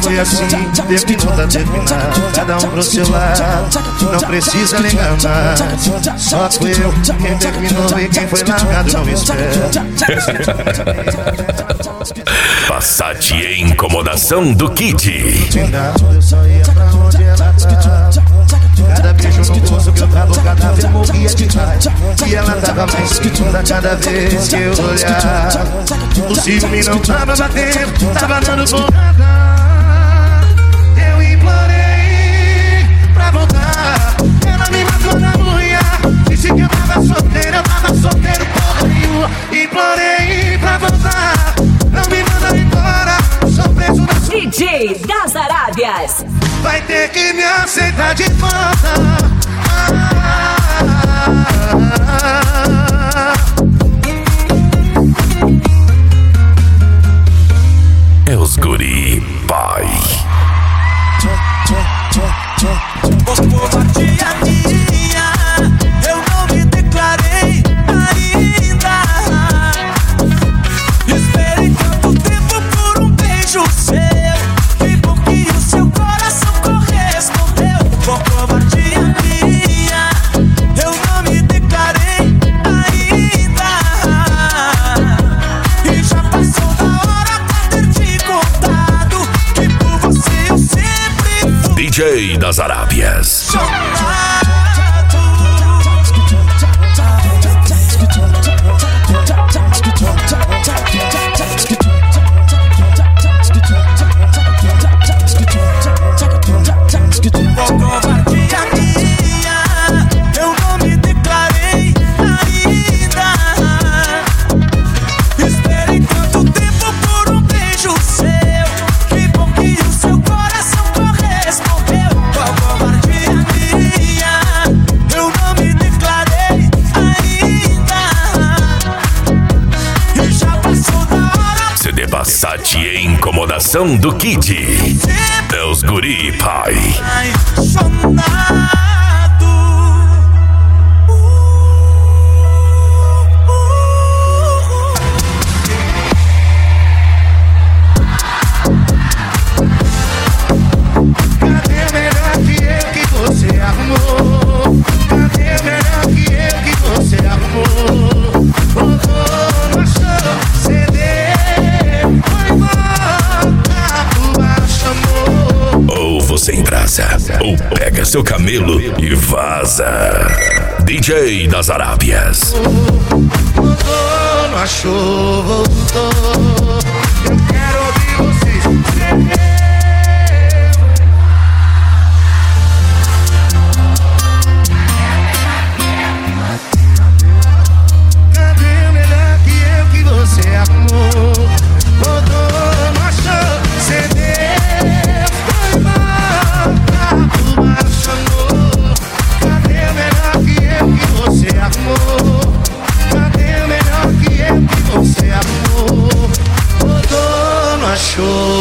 foi assim, terminou, tá terminado. Cada um pro seu lado, não precisa nem enganar. Só fui eu quem terminou e quem foi largado não espera. Passat e Incomodação do Kid. Eu só ia pra onde ela tá. Cada beijo no bolso que eu tava, cada vez morria de raiva. E ela tava mais linda cada vez que eu olhava. O ciúme não tava batendo, tava dando porrada. Eu implorei pra voltar. Ela me matou na unha. Disse que eu tava solteiro porra nenhuma. Implorei pra voltar. Não me manda embora, sou preso da sua... DJ das Arábias. Vai ter que me aceitar de volta. É os guri, pai. Covardia minha, eu não me declarei ainda. Esperei tanto tempo por um beijo seu. Que bom que o seu coração correspondeu. Com covardia minha, eu não me declarei ainda. E já passou da hora pra ter te contado que por você eu sempre fui DJ das Arábias. Covardia minha, eu não me declarei ainda. Esperei tanto tempo por um beijo seu. Que bom que o seu coração correspondeu. Covardia minha, eu não me declarei ainda. E já passou da hora. CD Passat e Incomodação do Kid. É os guri, pai. Apaixonado. Cadê melhor que eu que você arrumou? Cadê melhor que eu que você arrumou? Voltou no show, CD, foi embora, tu chamou. Ou você embrasa, ou pega seu camelo e vaza. DJ das Arábias. Voltou, não achou, voltou. Eu quero ouvir vocês dizer. Cadê melhor que eu que você arrumou? Voltou, não achou, cedeu, foi mal, tu chamou. Cadê melhor que eu que você arrumou? Cadê melhor que eu que você arrumou? Voltou, não achou.